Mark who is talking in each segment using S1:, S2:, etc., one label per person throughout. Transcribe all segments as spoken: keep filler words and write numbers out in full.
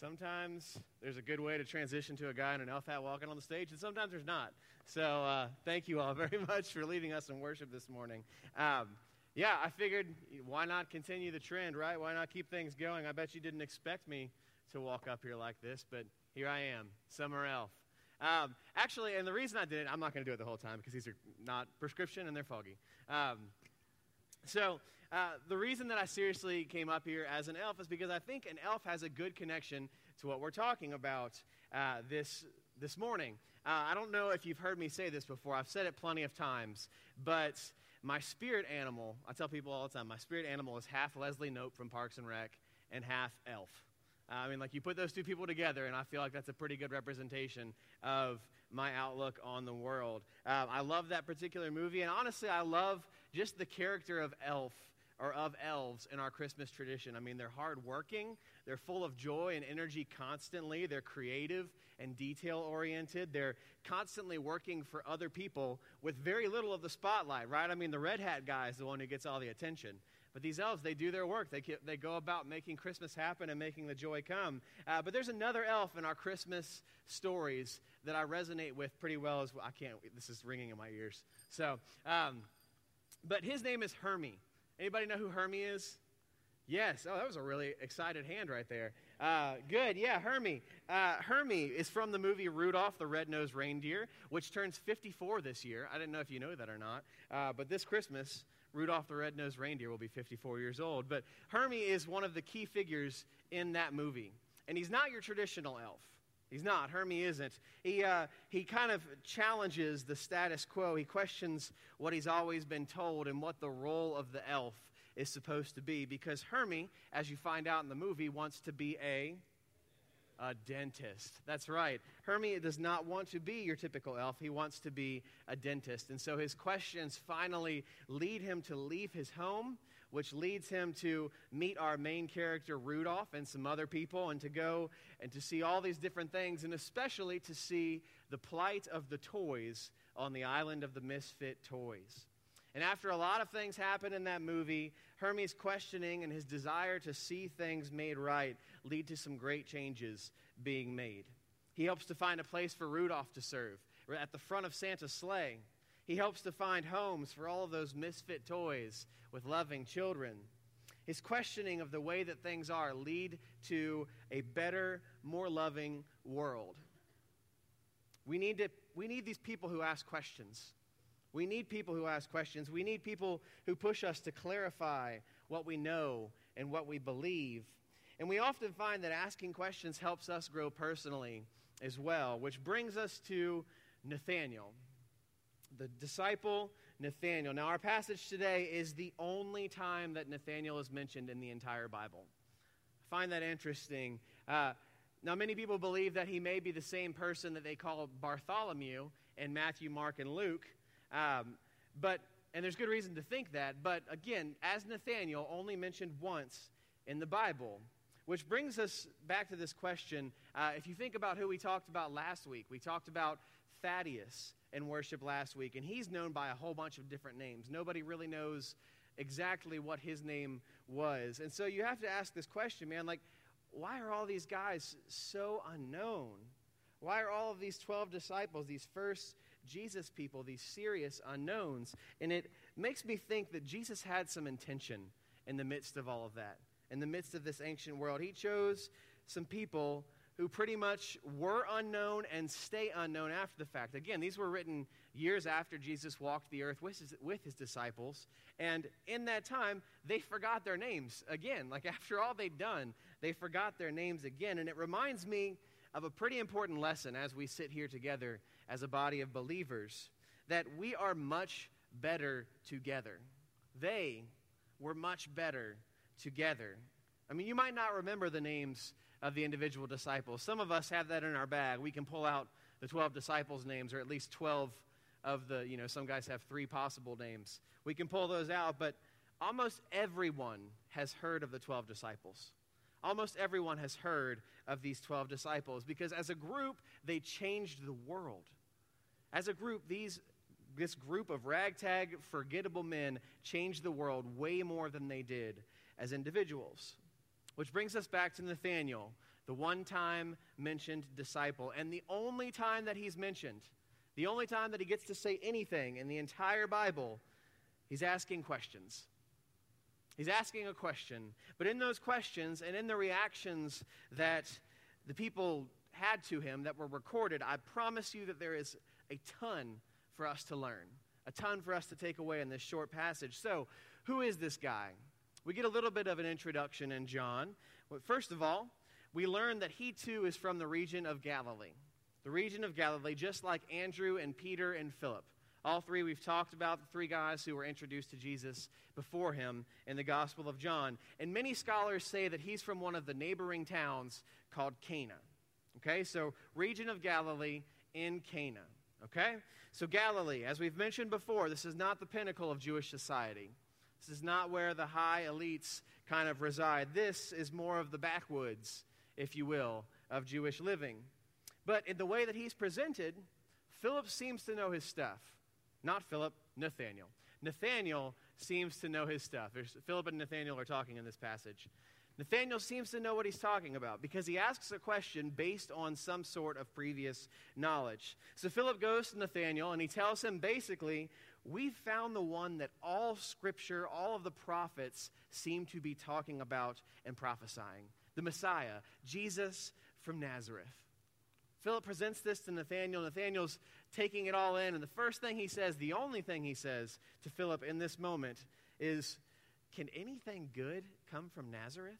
S1: Sometimes there's a good way to transition to a guy in an elf hat walking on the stage, and sometimes there's not. So uh, thank you all very much for leading us in worship this morning. Um, yeah, I figured why not continue the trend, right? Why not keep things going? I bet you didn't expect me to walk up here like this, but here I am, summer elf. Um, actually, and the reason I did it, I'm not going to do it the whole time because these are not prescription and they're foggy. Um, so uh, the reason that I seriously came up here as an elf is because I think an elf has a good connection to what we're talking about uh, this this morning. Uh, I don't know if you've heard me say this before. I've said it plenty of times, but my spirit animal, I tell people all the time, my spirit animal is half Leslie Knope from Parks and Rec and half elf. I mean, like, you put those two people together, and I feel like that's a pretty good representation of my outlook on the world. Um, I love that particular movie, and honestly, I love just the character of elf, or of elves in our Christmas tradition. I mean, they're hardworking, they're full of joy and energy constantly, they're creative and detail-oriented, they're constantly working for other people with very little of the spotlight, right? I mean, the red hat guy is the one who gets all the attention. But these elves, they do their work. They they go about making Christmas happen and making the joy come. Uh, but there's another elf in our Christmas stories that I resonate with pretty well as well. I can't, this is ringing in my ears. So, um, but his name is Hermie. Anybody know who Hermie is? Yes. Oh, that was a really excited hand right there. Uh, good. Yeah, Hermie. Uh, Hermie is from the movie Rudolph the Red-Nosed Reindeer, which turns fifty-four this year. I didn't know if you know that or not. Uh, but this Christmas, Rudolph the Red-Nosed Reindeer will be fifty-four years old. But Hermie is one of the key figures in that movie. And he's not your traditional elf. He's not. Hermie isn't. He, uh, he kind of challenges the status quo. He questions what he's always been told and what the role of the elf is supposed to be. Because Hermie, as you find out in the movie, wants to be a... A dentist. That's right. Hermie does not want to be your typical elf. He wants to be a dentist. And so his questions finally lead him to leave his home, which leads him to meet our main character, Rudolph, and some other people, and to go and to see all these different things, and especially to see the plight of the toys on the island of the misfit toys. And after a lot of things happen in that movie, Hermie's questioning and his desire to see things made right lead to some great changes being made. He helps to find a place for Rudolph to serve at the front of Santa's sleigh. He helps to find homes for all of those misfit toys with loving children. His questioning of the way that things are lead to a better, more loving world. We need to, we need these people who ask questions. We need people who ask questions. We need people who push us to clarify what we know and what we believe. And we often find that asking questions helps us grow personally as well, which brings us to Nathanael, the disciple Nathanael. Now, our passage today is the only time that Nathanael is mentioned in the entire Bible. I find that interesting. Uh, now, many people believe that he may be the same person that they call Bartholomew in Matthew, Mark, and Luke. Um, but, and there's good reason to think that, but again, as Nathanael, only mentioned once in the Bible, which brings us back to this question. Uh, if you think about who we talked about last week, we talked about Thaddeus in worship last week, and he's known by a whole bunch of different names. Nobody really knows exactly what his name was. And so you have to ask this question, man, like, why are all these guys so unknown? Why are all of these twelve disciples, these first Jesus people, these serious unknowns? And it makes me think that Jesus had some intention in the midst of all of that. In the midst of this ancient world, he chose some people who pretty much were unknown and stay unknown after the fact. Again, these were written years after Jesus walked the earth with his, with his disciples. And in that time, they forgot their names again. Like, after all they'd done, they forgot their names again. And it reminds me of a pretty important lesson as we sit here together as a body of believers, that we are much better together. They were much better together. I mean, you might not remember the names of the individual disciples. Some of us have that in our bag. We can pull out the twelve disciples' names, or at least twelve of the, you know, some guys have three possible names. We can pull those out, but almost everyone has heard of the twelve disciples. Almost everyone has heard of these twelve disciples, because as a group, they changed the world. As a group, these this group of ragtag, forgettable men changed the world way more than they did as individuals. Which brings us back to Nathanael. the one time mentioned disciple, and the only time that he's mentioned, the only time that he gets to say anything in the entire Bible, he's asking questions. He's asking a question, but in those questions and in the reactions that the people had to him that were recorded, I promise you that there is a ton for us to learn, a ton for us to take away in this short passage. So, who is this guy? We get a little bit of an introduction in John. Well, first of all, we learn that he too is from the region of Galilee. The region of Galilee, just like Andrew and Peter and Philip. All three we've talked about, the three guys who were introduced to Jesus before him in the Gospel of John. And many scholars say that he's from one of the neighboring towns called Cana. Okay, so region of Galilee in Cana. Okay, so Galilee, as we've mentioned before, this is not the pinnacle of Jewish society. This is not where the high elites kind of reside. This is more of the backwoods, if you will, of Jewish living. But in the way that he's presented, Philip seems to know his stuff. Not Philip, Nathaniel. Nathaniel seems to know his stuff. There's, Philip and Nathaniel are talking in this passage. Nathaniel seems to know what he's talking about because he asks a question based on some sort of previous knowledge. So Philip goes to Nathaniel and he tells him basically, we've found the one that all Scripture, all of the prophets seem to be talking about and prophesying. The Messiah, Jesus from Nazareth. Philip presents this to Nathaniel. Nathaniel's taking it all in. And the first thing he says, the only thing he says to Philip in this moment is, can anything good come from Nazareth?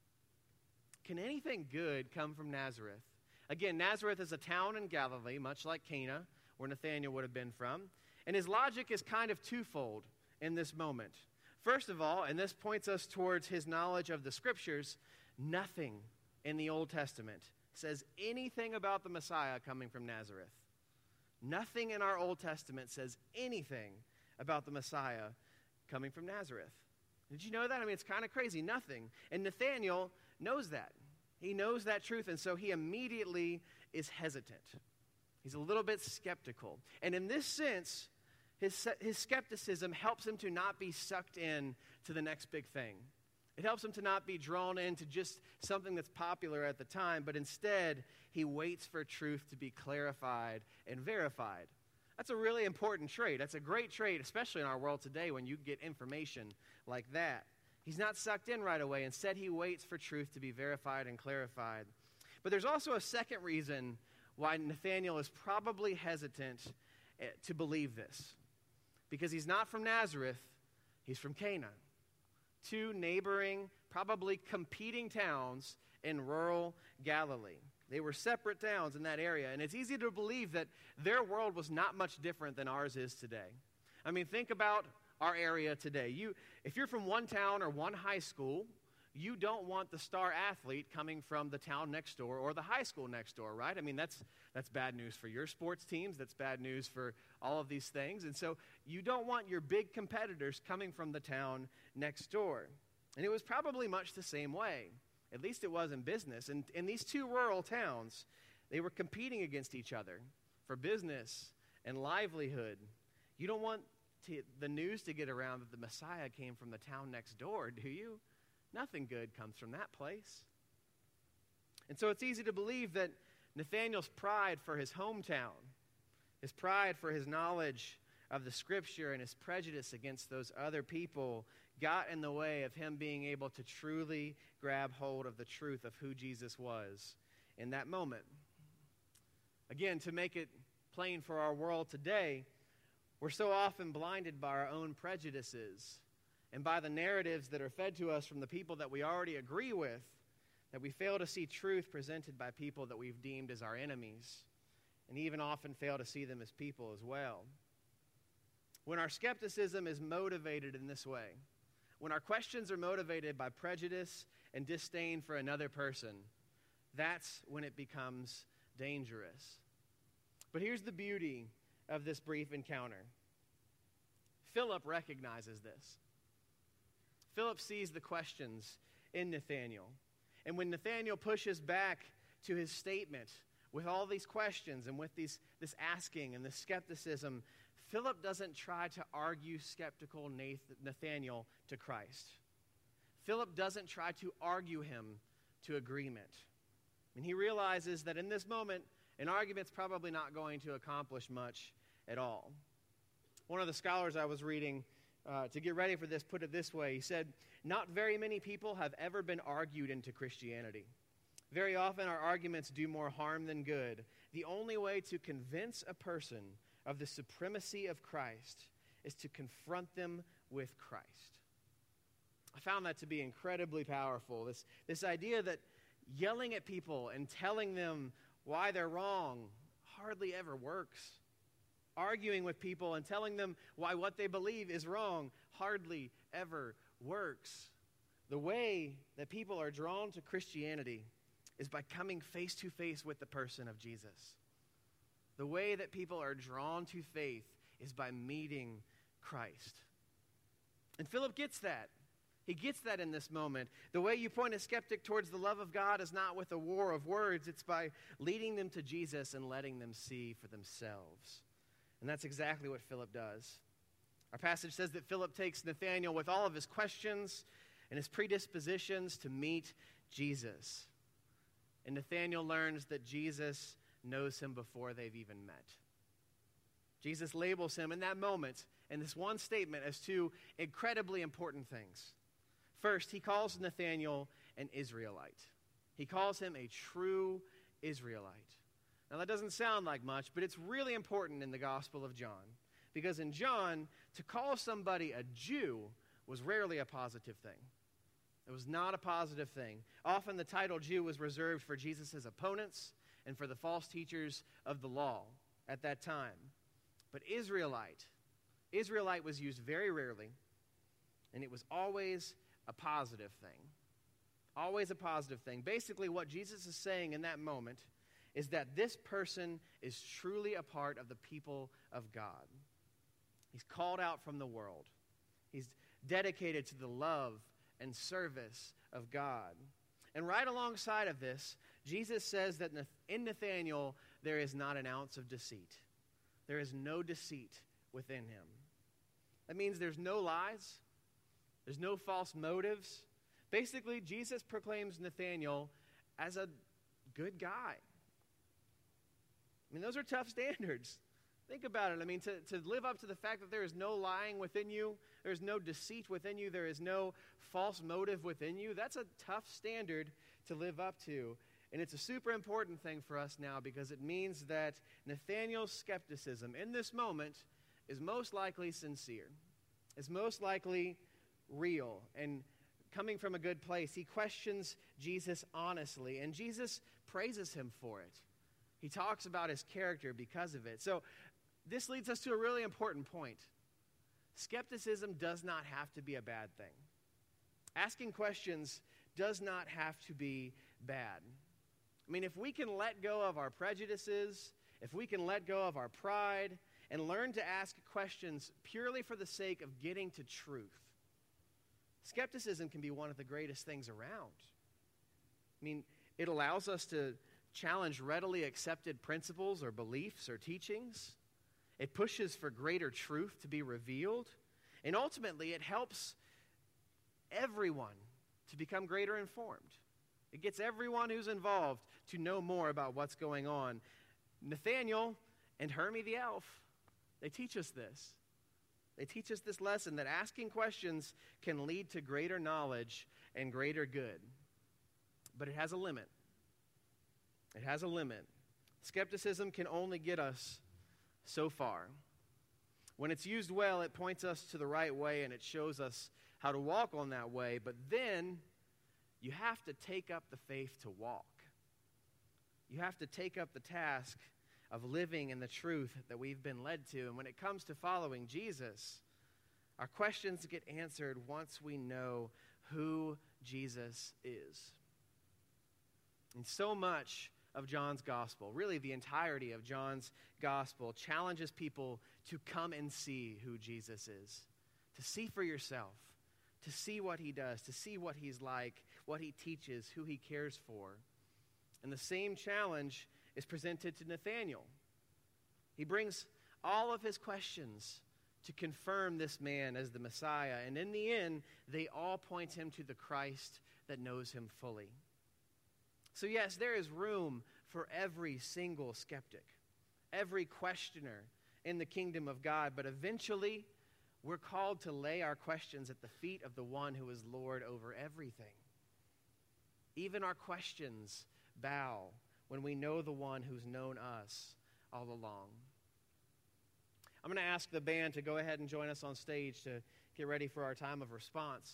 S1: Can anything good come from Nazareth? Again, Nazareth is a town in Galilee, much like Cana, where Nathaniel would have been from. And his logic is kind of twofold in this moment. First of all, and this points us towards his knowledge of the Scriptures, nothing in the Old Testament says anything about the Messiah coming from Nazareth. Nothing in our Old Testament says anything about the Messiah coming from Nazareth. Did you know that? I mean, it's kind of crazy. Nothing. And Nathaniel knows that. He knows that truth, and so he immediately is hesitant. He's a little bit skeptical. And in this sense, his, his skepticism helps him to not be sucked in to the next big thing. It helps him to not be drawn into just something that's popular at the time, but instead, he waits for truth to be clarified and verified. That's a really important trait. That's a great trait, especially in our world today when you get information like that. He's not sucked in right away. Instead, he waits for truth to be verified and clarified. But there's also a second reason why Nathaniel is probably hesitant to believe this. Because he's not from Nazareth, he's from Cana. Two neighboring, probably competing towns in rural Galilee. They were separate towns in that area, and it's easy to believe that their world was not much different than ours is today. I mean, think about our area today. You, if you're from one town or one high school, you don't want the star athlete coming from the town next door or the high school next door, right? I mean, that's that's bad news for your sports teams. That's bad news for all of these things. And so you don't want your big competitors coming from the town next door. And it was probably much the same way. At least it was in business. And in these two rural towns, they were competing against each other for business and livelihood. You don't want to, the news to get around that the Messiah came from the town next door, do you? Nothing good comes from that place. And so it's easy to believe that Nathaniel's pride for his hometown, his pride for his knowledge of the Scripture, and his prejudice against those other people got in the way of him being able to truly grab hold of the truth of who Jesus was in that moment. Again, to make it plain for our world today, we're so often blinded by our own prejudices and by the narratives that are fed to us from the people that we already agree with, that we fail to see truth presented by people that we've deemed as our enemies, and even often fail to see them as people as well. When our skepticism is motivated in this way, when our questions are motivated by prejudice and disdain for another person, that's when it becomes dangerous. But here's the beauty of this brief encounter. Philip recognizes this. Philip sees the questions in Nathaniel. And when Nathaniel pushes back to his statement with all these questions and with these, this asking and this skepticism, Philip doesn't try to argue skeptical Nathaniel to Christ. Philip doesn't try to argue him to agreement. And he realizes that in this moment, an argument's probably not going to accomplish much at all. One of the scholars I was reading uh, to get ready for this put it this way. He said, "Not very many people have ever been argued into Christianity. Very often our arguments do more harm than good. The only way to convince a person of the supremacy of Christ is to confront them with Christ." I found that to be incredibly powerful. This, this idea that yelling at people and telling them why they're wrong hardly ever works. Arguing with people and telling them why what they believe is wrong hardly ever works. The way that people are drawn to Christianity is by coming face to face with the person of Jesus. The way that people are drawn to faith is by meeting Christ. And Philip gets that. He gets that in this moment. The way you point a skeptic towards the love of God is not with a war of words. It's by leading them to Jesus and letting them see for themselves. And that's exactly what Philip does. Our passage says that Philip takes Nathanael with all of his questions and his predispositions to meet Jesus. And Nathanael learns that Jesus knows him before they've even met. Jesus labels him in that moment, in this one statement, as two incredibly important things. First, he calls Nathanael an Israelite. He calls him a true Israelite. Now, that doesn't sound like much, but it's really important in the Gospel of John. Because in John, to call somebody a Jew was rarely a positive thing. It was not a positive thing. Often the title Jew was reserved for Jesus' opponents and for the false teachers of the law at that time. But Israelite, Israelite was used very rarely, and it was always a positive thing. Always a positive thing. Basically, what Jesus is saying in that moment is that this person is truly a part of the people of God. He's called out from the world. He's dedicated to the love and service of God. And right alongside of this, Jesus says that in Nathanael there is not an ounce of deceit. There is no deceit within him. That means there's no lies. There's no false motives. Basically, Jesus proclaims Nathanael as a good guy. I mean, those are tough standards. Think about it. I mean, to, to live up to the fact that there is no lying within you, there is no deceit within you, there is no false motive within you, that's a tough standard to live up to. And it's a super important thing for us now because it means that Nathanael's skepticism in this moment is most likely sincere, is most likely real, and coming from a good place. He questions Jesus honestly, and Jesus praises him for it. He talks about his character because of it. So this leads us to a really important point. Skepticism does not have to be a bad thing. Asking questions does not have to be bad. I mean, if we can let go of our prejudices, if we can let go of our pride, and learn to ask questions purely for the sake of getting to truth, skepticism can be one of the greatest things around. I mean, it allows us to challenge readily accepted principles or beliefs or teachings. It pushes for greater truth to be revealed. And ultimately, it helps everyone to become greater informed. It gets everyone who's involved to know more about what's going on. Nathanael and Hermie the elf, they teach us this. They teach us this lesson that asking questions can lead to greater knowledge and greater good. But it has a limit. It has a limit. Skepticism can only get us so far. When it's used well, it points us to the right way and it shows us how to walk on that way. But then you have to take up the faith to walk. You have to take up the task of living in the truth that we've been led to. And when it comes to following Jesus, our questions get answered once we know who Jesus is. And so much of John's gospel, really the entirety of John's gospel, challenges people to come and see who Jesus is, to see for yourself, to see what he does, to see what he's like, what he teaches, who he cares for. And the same challenge is presented to Nathanael. He brings all of his questions to confirm this man as the Messiah, and in the end, they all point him to the Christ that knows him fully. So yes, there is room for every single skeptic, every questioner in the kingdom of God, but eventually we're called to lay our questions at the feet of the one who is Lord over everything. Even our questions bow when we know the one who's known us all along. I'm going to ask the band to go ahead and join us on stage to get ready for our time of response.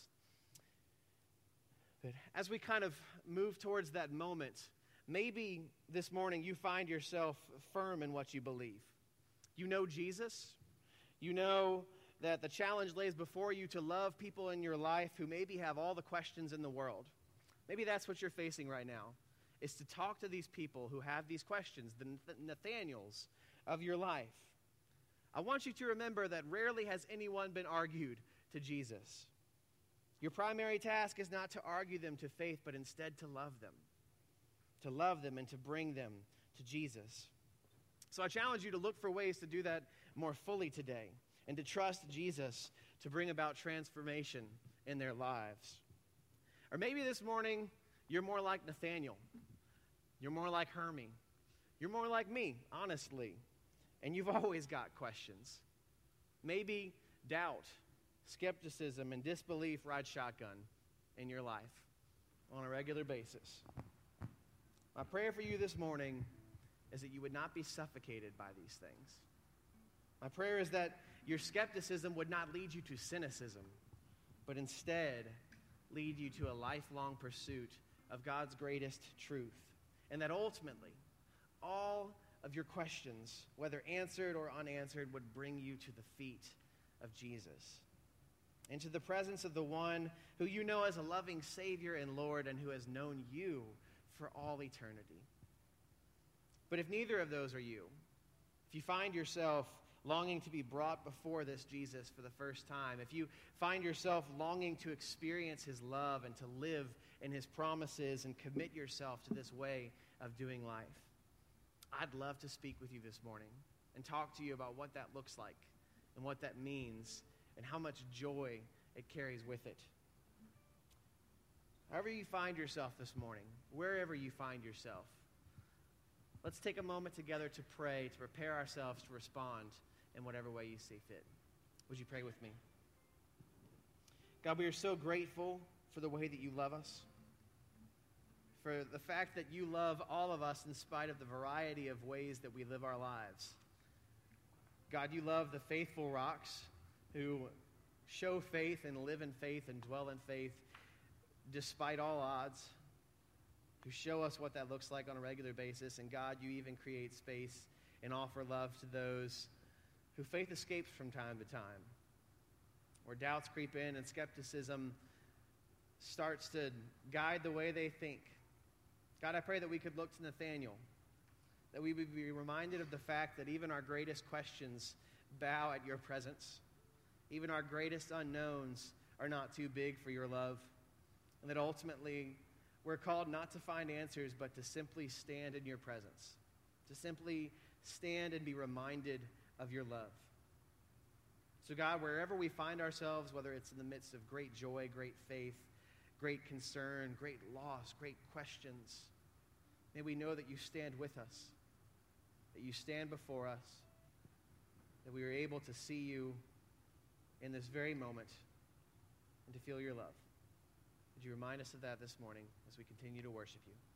S1: But as we kind of move towards that moment, maybe this morning you find yourself firm in what you believe. You know Jesus. You know that the challenge lays before you to love people in your life who maybe have all the questions in the world. Maybe that's what you're facing right now, is to talk to these people who have these questions, the Nathaniels of your life. I want you to remember that rarely has anyone been argued to Jesus. Your primary task is not to argue them to faith, but instead to love them. To love them and to bring them to Jesus. So I challenge you to look for ways to do that more fully today and to trust Jesus to bring about transformation in their lives. Or maybe this morning you're more like Nathaniel. You're more like Hermie. You're more like me, honestly. And you've always got questions. Maybe doubt, skepticism, and disbelief ride shotgun in your life on a regular basis. My prayer for you this morning is that you would not be suffocated by these things. My prayer is that your skepticism would not lead you to cynicism, but instead lead you to a lifelong pursuit of God's greatest truth. And that ultimately, all of your questions, whether answered or unanswered, would bring you to the feet of Jesus, into the presence of the one who you know as a loving Savior and Lord and who has known you for all eternity. But if neither of those are you, if you find yourself longing to be brought before this Jesus for the first time, if you find yourself longing to experience his love and to live in his promises and commit yourself to this way of doing life, I'd love to speak with you this morning and talk to you about what that looks like and what that means and how much joy it carries with it. However you find yourself this morning, wherever you find yourself, let's take a moment together to pray, to prepare ourselves to respond in whatever way you see fit. Would you pray with me? God, we are so grateful for the way that you love us, for the fact that you love all of us in spite of the variety of ways that we live our lives. God, you love the faithful rocks who show faith and live in faith and dwell in faith despite all odds, who show us what that looks like on a regular basis. And God, you even create space and offer love to those who faith escapes from time to time, where doubts creep in and skepticism starts to guide the way they think. God, I pray that we could look to Nathaniel, that we would be reminded of the fact that even our greatest questions bow at your presence. Even our greatest unknowns are not too big for your love. And that ultimately, we're called not to find answers, but to simply stand in your presence. To simply stand and be reminded of your love. So God, wherever we find ourselves, whether it's in the midst of great joy, great faith, great concern, great loss, great questions, may we know that you stand with us, that you stand before us, that we are able to see you in this very moment and to feel your love. Would you remind us of that this morning as we continue to worship you?